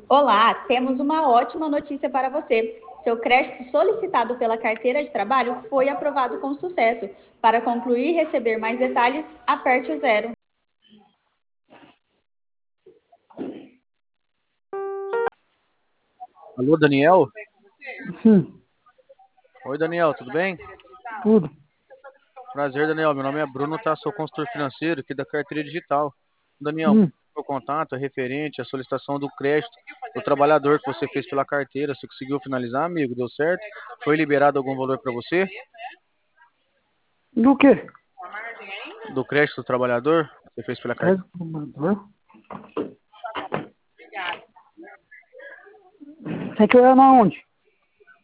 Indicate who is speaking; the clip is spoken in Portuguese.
Speaker 1: Olá, temos uma ótima notícia para você. Seu crédito solicitado pela carteira de trabalho foi aprovado com sucesso. Para concluir e receber mais detalhes, aperte o zero.
Speaker 2: Alô, Daniel?
Speaker 3: Sim,
Speaker 2: Oi, Daniel, tudo bem?
Speaker 3: tudo.
Speaker 2: Prazer, Daniel. Meu nome é Bruno, tá? Sou consultor financeiro aqui da Carteira Digital. Daniel,
Speaker 3: Hum,
Speaker 2: meu contato é referente à solicitação do crédito do trabalhador que você fez pela carteira. Você conseguiu finalizar, amigo? Deu certo? Foi liberado algum valor para você?
Speaker 3: do quê?
Speaker 2: Do crédito do trabalhador que você fez pela carteira?
Speaker 3: Crédito comprador? Você quer na onde?